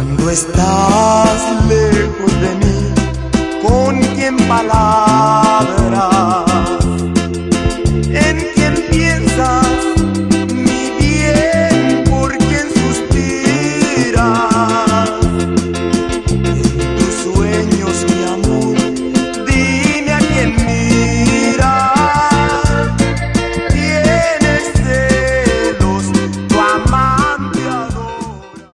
Cuando estás lejos de mí, con quien palabras